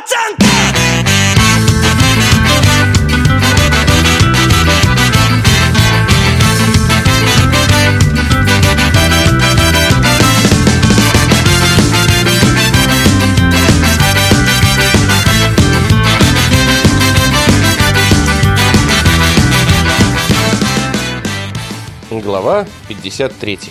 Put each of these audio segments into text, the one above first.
пацанка! Глава 53.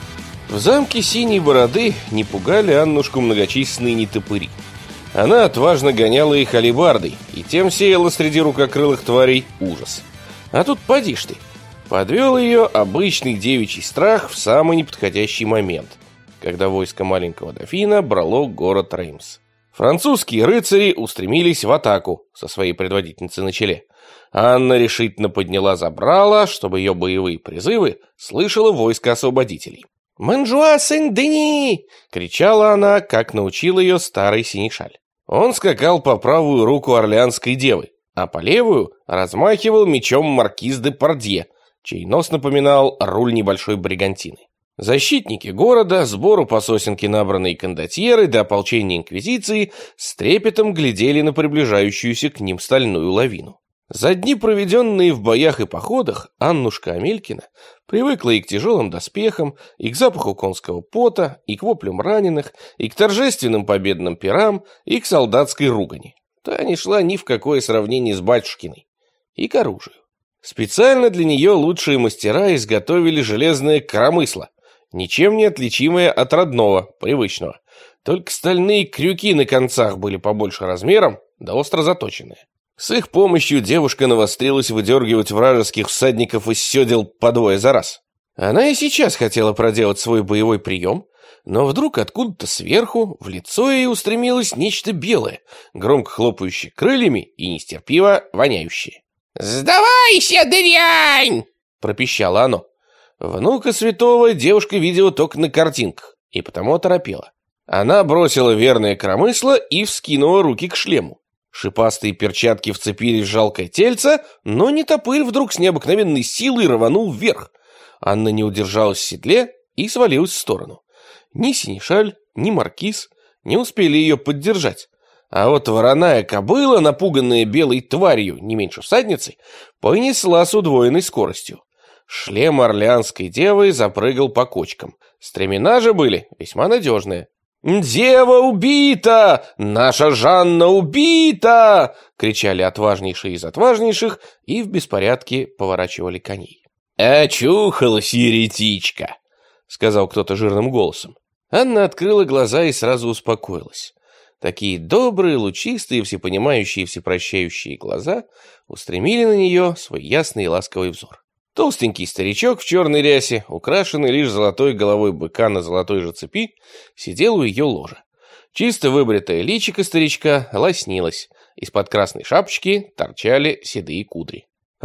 В замке Синей Бороды не пугали Аннушку многочисленные нетопыри. Она отважно гоняла их алебардой и тем сеяла среди рукокрылых тварей ужас. А тут поди ж ты, подвел ее обычный девичий страх в самый неподходящий момент, когда войско маленького дофина брало город Реймс. Французские рыцари устремились в атаку со своей предводительницей на челе. Анна решительно подняла забрала, чтобы ее боевые призывы слышало войско освободителей. «Манжуа Сен-Дени!» — кричала она, как научил ее старый синешаль. Он скакал по правую руку орлеанской девы, а по левую размахивал мечом маркиз де Пардье, чей нос напоминал руль небольшой бригантины. Защитники города, сбору по сосенке набранные кондотьеры до ополчения инквизиции с трепетом глядели на приближающуюся к ним стальную лавину. За дни, проведенные в боях и походах, Аннушка Амелькина привыкла и к тяжелым доспехам, и к запаху конского пота, и к воплям раненых, и к торжественным победным пирам, и к солдатской ругани. Та не шла ни в какое сравнение с батюшкиной. И к оружию. Специально для нее лучшие мастера изготовили железное коромысло, ничем не отличимое от родного, привычного. Только стальные крюки на концах были побольше размером, да остро заточенные. С их помощью девушка навострилась выдергивать вражеских всадников из седел по двое за раз. Она и сейчас хотела проделать свой боевой прием, но вдруг откуда-то сверху в лицо ей устремилось нечто белое, громко хлопающее крыльями и нестерпимо воняющее. «Сдавайся, дрянь!» — пропищало оно. Внука святого девушка видела только на картинках, и потому оторопела. Она бросила верное коромысло и вскинула руки к шлему. Шипастые перчатки вцепились в жалкое тельце, но нетопырь вдруг с необыкновенной силой рванул вверх. Анна не удержалась в седле и свалилась в сторону. Ни синешаль, ни маркиз не успели ее поддержать. А вот вороная кобыла, напуганная белой тварью, не меньше всадницы, понесла с удвоенной скоростью. Шлем орлеанской девы запрыгал по кочкам. Стремена же были весьма надежные. «Дева убита! Наша Жанна убита!» — кричали отважнейшие из отважнейших и в беспорядке поворачивали коней. «Очухалась еретичка!» — сказал кто-то жирным голосом. Анна открыла глаза и сразу успокоилась. Такие добрые, лучистые, всепонимающие и всепрощающие глаза устремили на нее свой ясный и ласковый взор. Толстенький старичок в черной рясе, украшенный лишь золотой головой быка на золотой же цепи, сидел у ее ложа. Чисто выбритое личико старичка лоснилось, из-под красной шапочки торчали седые кудри.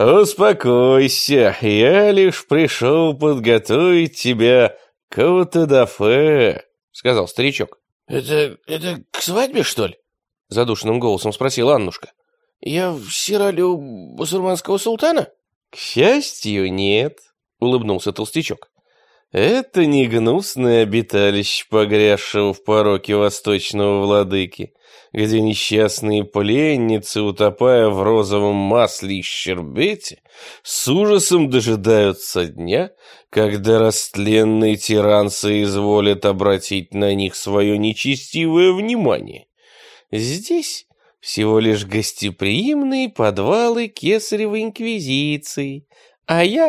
«Успокойся, я лишь пришел подготовить тебя к аутодафе», — сказал старичок. «Это к свадьбе, что ли?» — задушенным голосом спросила Аннушка. «Я в сиралю бусурманского султана?» «К счастью, нет», — улыбнулся толстячок. «Это не гнусное обиталище погрязшего в пороке восточного владыки, где несчастные пленницы, утопая в розовом масле и щербете, с ужасом дожидаются дня, когда растленный тиран соизволит обратить на них свое нечестивое внимание. Здесь всего лишь гостеприимные подвалы Кесаревой инквизиции, а я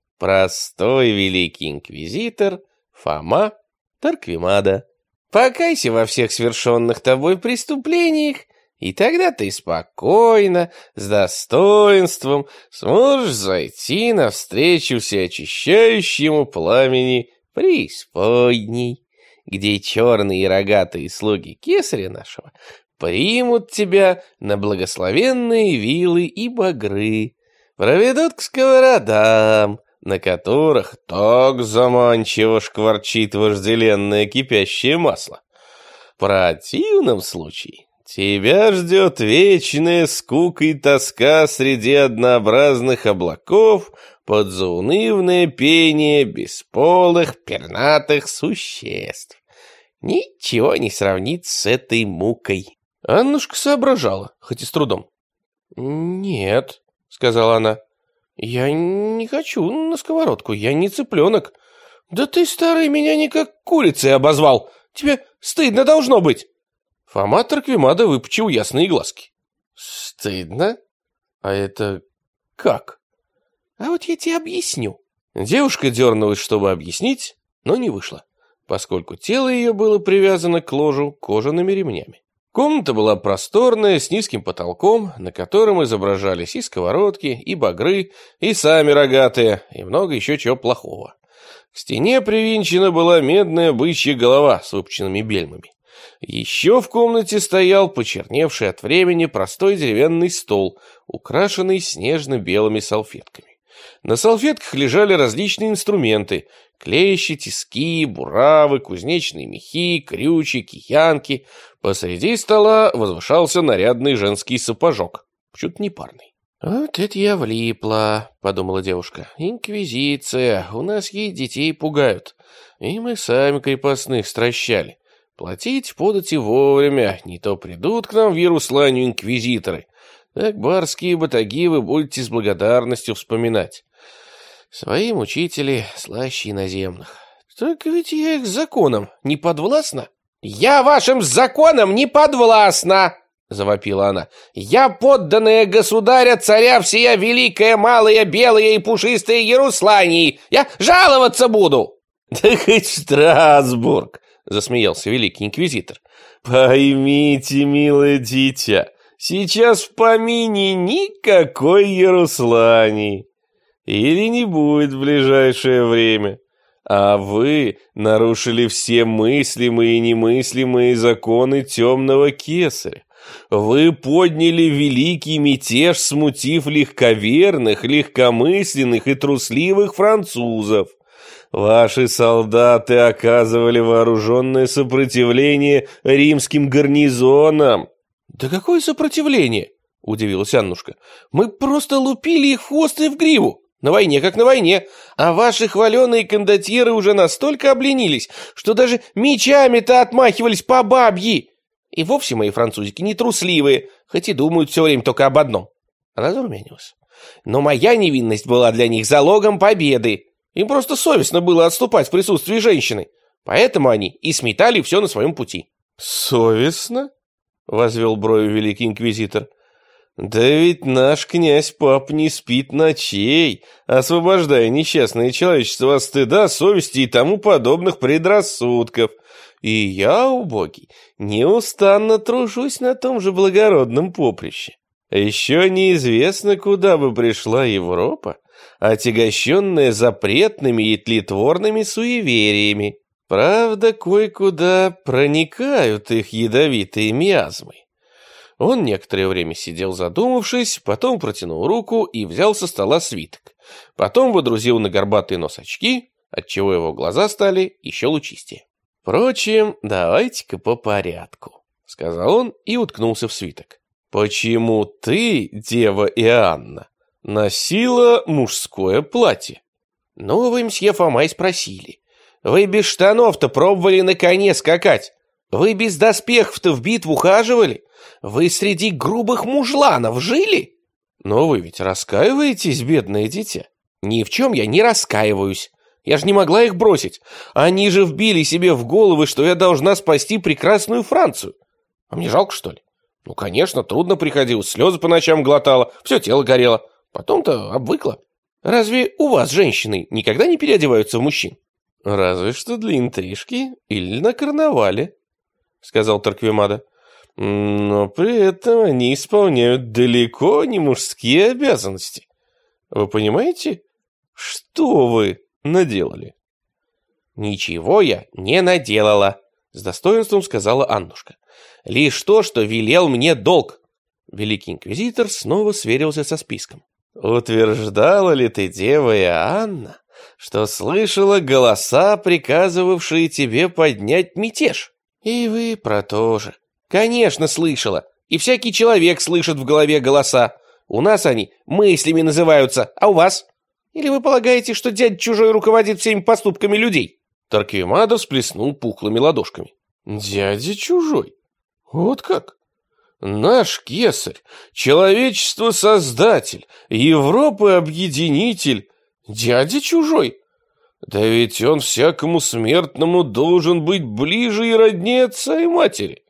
простой великий инквизитор Фома Тарквимада. Покайся во всех совершенных тобой преступлениях, и тогда ты спокойно, с достоинством сможешь зайти навстречу всеочищающему пламени преисподней, где черные и рогатые слуги кесаря нашего примут тебя на благословенные вилы и багры, проведут к сковородам, на которых так заманчиво шкварчит вожделенное кипящее масло. В противном случае тебя ждет вечная скука и тоска среди однообразных облаков под заунывное пение бесполых пернатых существ. Ничего не сравнится с этой мукой. Аннушка соображала, хоть и с трудом. «Нет», — сказала она, — «я не хочу на сковородку, я не цыпленок». «Да ты, старый, меня не как курицей обозвал, тебе стыдно должно быть». Фома Тарквимада выпучил ясные глазки. «Стыдно? А это как?» «А вот я тебе объясню». Девушка дернулась, чтобы объяснить, но не вышла, поскольку тело ее было привязано к ложу кожаными ремнями. Комната была просторная, с низким потолком, на котором изображались и сковородки, и багры, и сами рогатые, и много еще чего плохого. К стене привинчена была медная бычья голова с выпученными бельмами. Еще в комнате стоял почерневший от времени простой деревянный стол, украшенный снежно-белыми салфетками. На салфетках лежали различные инструменты: клещи, тиски, буравы, кузнечные мехи, крючи, киянки. Посреди стола возвышался нарядный женский сапожок, почему-то непарный. «Вот это я влипла», — подумала девушка. «Инквизиция, у нас ей детей пугают. И мы сами крепостных стращали. Платить подати вовремя, не то придут к нам в Ярусланию инквизиторы. Так барские батаги вы будете с благодарностью вспоминать. Свои мучители слаще иноземных. Так ведь я их законом не подвластна». «Я вашим законам не подвластна!» — завопила она. «Я подданная государя, царя всея великая, малая, белая и пушистая Яруслании! Я жаловаться буду!» «Да хоть в Страсбург!» — засмеялся великий инквизитор. «Поймите, милое дитя, сейчас в помине никакой Яруслании. Или не будет в ближайшее время. А вы нарушили все мыслимые и немыслимые законы темного кесаря. Вы подняли великий мятеж, смутив легковерных, легкомысленных и трусливых французов. Ваши солдаты оказывали вооруженное сопротивление римским гарнизонам». «Да какое сопротивление?» — удивилась Аннушка. «Мы просто лупили их в хвост и в гриву. На войне как на войне, а ваши хваленые кондотьеры уже настолько обленились, что даже мечами-то отмахивались по бабьи. И вовсе мои французики не трусливые, хоть и думают все время только об одном». Она зарумянилась. «Но моя невинность была для них залогом победы. Им просто совестно было отступать в присутствии женщины, поэтому они и сметали все на своем пути». «Совестно?» — возвел брови великий инквизитор. «Да ведь наш князь-пап не спит ночей, освобождая несчастное человечество от стыда, совести и тому подобных предрассудков. И я, убогий, неустанно тружусь на том же благородном поприще. Еще неизвестно, куда бы пришла Европа, отягощенная запретными и тлетворными суевериями. Правда, кое-куда проникают их ядовитые миазмы». Он некоторое время сидел задумавшись, потом протянул руку и взял со стола свиток. Потом водрузил на горбатый нос очки, отчего его глаза стали еще лучистее. «Впрочем, давайте-ка по порядку», — сказал он и уткнулся в свиток. «Почему ты, дева Иоанна, носила мужское платье?» «Ну, вы, мсье Фома, и спросили. Вы без штанов-то пробовали на коне скакать? Вы без доспехов-то в битву хаживали? Вы среди грубых мужланов жили?» «Но вы ведь раскаиваетесь, бедное дитя?» «Ни в чем я не раскаиваюсь. Я же не могла их бросить. Они же вбили себе в головы, что я должна спасти прекрасную Францию. А мне жалко, что ли? Ну, конечно, трудно приходилось, слезы по ночам глотала, все тело горело. Потом-то обвыкла. Разве у вас женщины никогда не переодеваются в мужчин?» «Разве что для интрижки или на карнавале», — сказал Тарквимада. «Но при этом они исполняют далеко не мужские обязанности. Вы понимаете, что вы наделали?» «Ничего я не наделала», — с достоинством сказала Аннушка. «Лишь то, что велел мне долг». Великий инквизитор снова сверился со списком. «Утверждала ли ты, дева Иоанна, что слышала голоса, приказывавшие тебе поднять мятеж?» «И вы про то же». «Конечно, слышала. И всякий человек слышит в голове голоса. У нас они мыслями называются, а у вас? Или вы полагаете, что дядя чужой руководит всеми поступками людей?» Тарквимада всплеснул пухлыми ладошками. «Дядя чужой? Вот как? Наш кесарь, человечество-создатель, Европы-объединитель, дядя чужой. Да ведь он всякому смертному должен быть ближе и роднее отца и матери.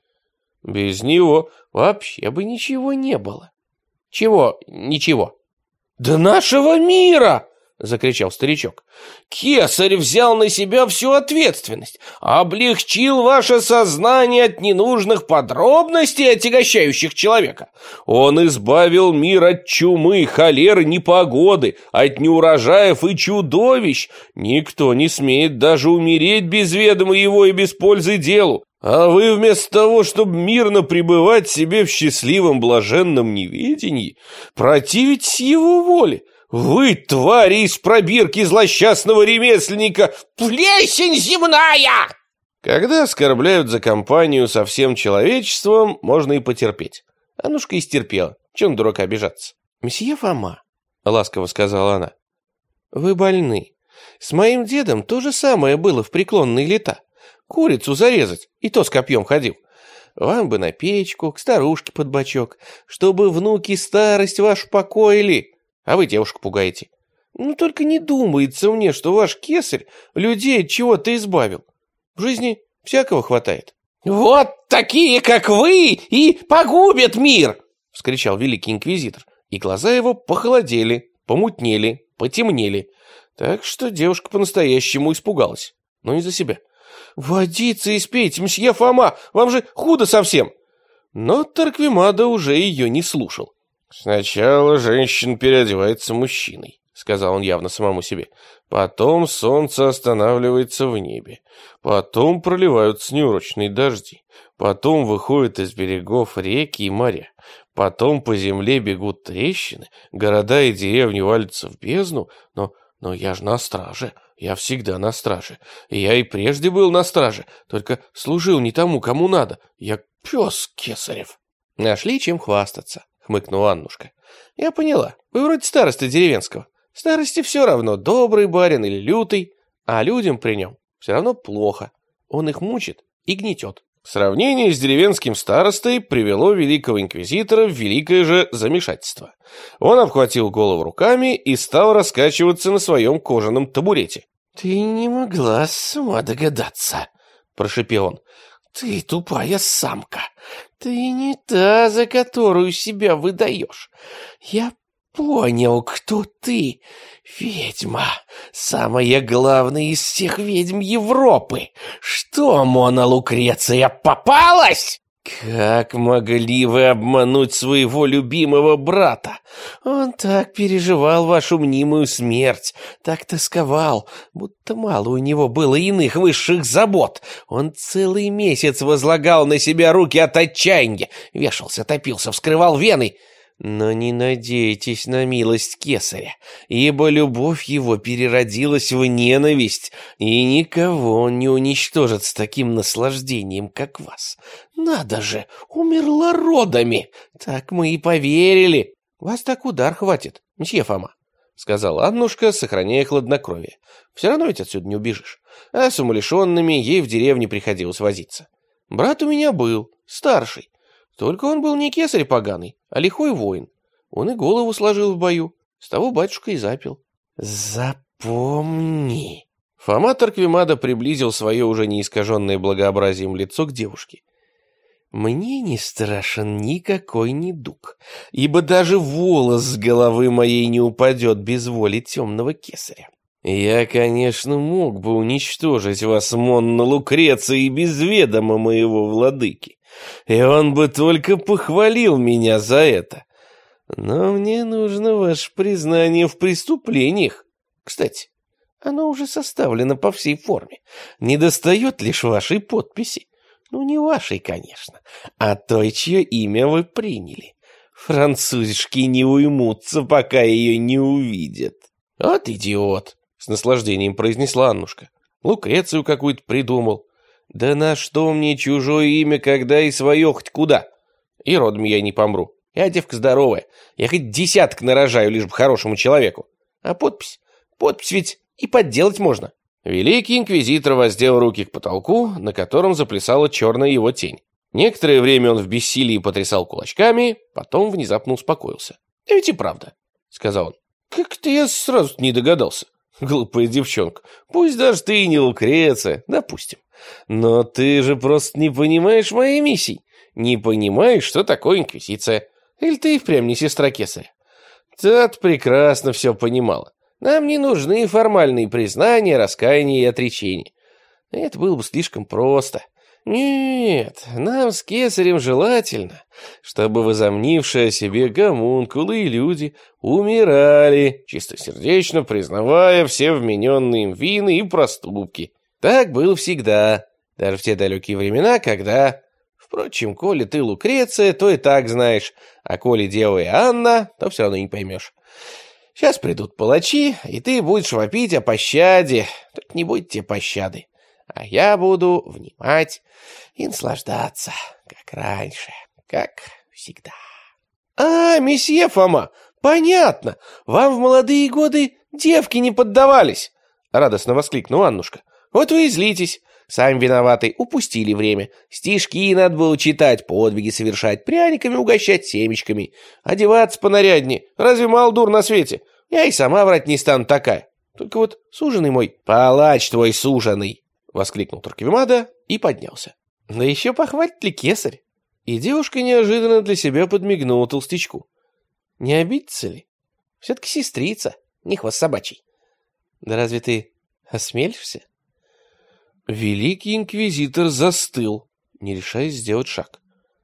Без него вообще бы ничего не было. Чего ничего? Да нашего мира! Закричал старичок. Кесарь взял на себя всю ответственность, облегчил ваше сознание от ненужных подробностей, отягощающих человека. Он избавил мир от чумы, холеры, непогоды, от неурожаев и чудовищ. Никто не смеет даже умереть без ведома его и без пользы делу. А вы вместо того, чтобы мирно пребывать себе в счастливом блаженном неведении, противитесь его воле. Вы, твари из пробирки злосчастного ремесленника, плесень земная! Когда оскорбляют за компанию со всем человечеством, можно и потерпеть. Аннушка и стерпела. Чем дурака обижаться? «Месье Фома», — ласково сказала она, — «вы больны. С моим дедом то же самое было в преклонные лета. Курицу зарезать, и то с копьем ходил. Вам бы на печку, к старушке под бочок, чтобы внуки старость вашу покоили. А вы девушку пугаете. Ну, только не думается мне, что ваш кесарь людей от чего-то избавил. В жизни всякого хватает». «Вот такие, как вы, и погубят мир!» — вскричал великий инквизитор, и глаза его похолодели, помутнели, потемнели. Так что девушка по-настоящему испугалась, но не за себя. «Водицы испейте, мсье Фома, вам же худо совсем!» Но Торквемада уже ее не слушал. «Сначала женщина переодевается мужчиной», — сказал он явно самому себе. «Потом солнце останавливается в небе. Потом проливаются неурочные дожди. Потом выходят из берегов реки и моря. Потом по земле бегут трещины, города и деревни валятся в бездну. Но я же на страже, я всегда на страже. Я и прежде был на страже, только служил не тому, кому надо. Я пес Кесарев». «Нашли чем хвастаться», — хмыкнула Аннушка. «Я поняла, вы вроде старосты деревенского. Старости все равно, добрый барин или лютый, а людям при нем все равно плохо. Он их мучит и гнетет». Сравнение с деревенским старостой привело великого инквизитора в великое же замешательство. Он обхватил голову руками и стал раскачиваться на своем кожаном табурете. «Ты не могла сама догадаться», — прошепел он. «Ты тупая самка. Ты не та, за которую себя выдаешь. Я понял, кто ты. Ведьма. Самая главная из всех ведьм Европы. Что, Мона Лукреция, попалась? Как могли вы обмануть своего любимого брата? Он так переживал вашу мнимую смерть, так тосковал, будто мало у него было иных высших забот. Он целый месяц возлагал на себя руки от отчаяния, вешался, топился, вскрывал вены. Но не надейтесь на милость кесаря, ибо любовь его переродилась в ненависть, и никого он не уничтожит с таким наслаждением, как вас. Надо же, умерла родами, так мы и поверили. Вас так удар хватит, мсье Фома, сказала Аннушка, сохраняя хладнокровие. Все равно ведь отсюда не убежишь. А с умалишенными ей в деревне приходилось возиться. Брат у меня был, старший. Только он был не кесарь поганый, а лихой воин. Он и голову сложил в бою. С того батюшка и запил. Запомни. Фома Торквемада приблизил свое уже не искаженное благообразием лицо к девушке. Мне не страшен никакой недуг, ибо даже волос с головы моей не упадет без воли темного кесаря. Я, конечно, мог бы уничтожить вас, Монна Лукреция, и без ведома моего владыки. И он бы только похвалил меня за это. Но мне нужно ваше признание в преступлениях. Кстати, оно уже составлено по всей форме. Недостает лишь вашей подписи. Ну, не вашей, конечно, а той, чье имя вы приняли. Французишки не уймутся, пока ее не увидят. Вот идиот, с наслаждением произнесла Аннушка. Лукрецию какую-то придумал. Да на что мне чужое имя, когда и свое хоть куда? И родом я не помру. Я девка здоровая. Я хоть десяток нарожаю, лишь бы хорошему человеку. А подпись? Подпись ведь и подделать можно. Великий инквизитор воздел руки к потолку, на котором заплясала черная его тень. Некоторое время он в бессилии потрясал кулачками, потом внезапно успокоился. «Да ведь и правда», — сказал он. «Как-то я сразу не догадался. Глупая девчонка. Пусть даже ты и не Лукреция, допустим. Но ты же просто не понимаешь моей миссии. Не понимаешь, что такое инквизиция. Или ты и впрямь не сестра кесаря? Та-то прекрасно все понимала. Нам не нужны формальные признания, раскаяния и отречения. Это было бы слишком просто. Нет, нам с кесарем желательно, чтобы возомнившие о себе гомункулы и люди умирали, чистосердечно признавая все вмененные им вины и проступки. Так было всегда, даже в те далекие времена, когда... Впрочем, коли ты Лукреция, то и так знаешь, а коли дева Иоанна, то все равно не поймешь. Сейчас придут палачи, и ты будешь вопить о пощаде, только не будет тебе пощады. А я буду внимать и наслаждаться, как раньше, как всегда. А, месье Фома, понятно, вам в молодые годы девки не поддавались, радостно воскликнула Аннушка. Вот вы и злитесь, сами виноваты, упустили время. Стишки надо было читать, подвиги совершать, пряниками угощать, семечками, одеваться понаряднее. Разве мало дур на свете? Я и сама врать не стану такая. Только вот суженый мой, палач твой суженый, — воскликнул Торквемада и поднялся. Да еще похвалит ли кесарь? И девушка неожиданно для себя подмигнула толстячку. Не обидится ли? Все-таки сестрица, не хвост собачий. Да разве ты осмелишься? Великий инквизитор застыл, не решаясь сделать шаг.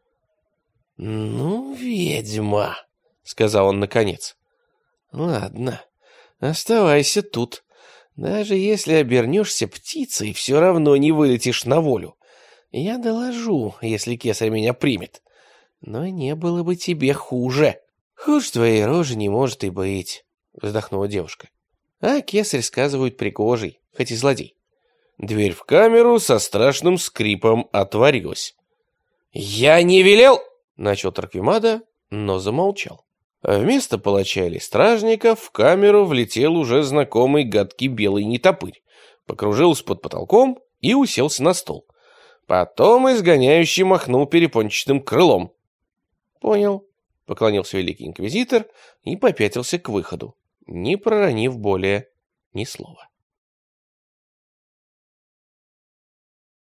«Ну, ведьма», — сказал он наконец. «Ладно, оставайся тут. Даже если обернешься птицей, все равно не вылетишь на волю. Я доложу, если кесарь меня примет. Но не было бы тебе хуже. Хуже твоей рожи не может и быть», — вздохнула девушка. «А кесарь, сказывают, пригожий, хоть и злодей». Дверь в камеру со страшным скрипом отворилась. «Я не велел!» — начал Торквемада, но замолчал. А вместо палача или стражника в камеру влетел уже знакомый гадкий белый нетопырь, покружился под потолком и уселся на стол. Потом изгоняющий махнул перепончатым крылом. «Понял», — поклонился великий инквизитор и попятился к выходу, не проронив более ни слова.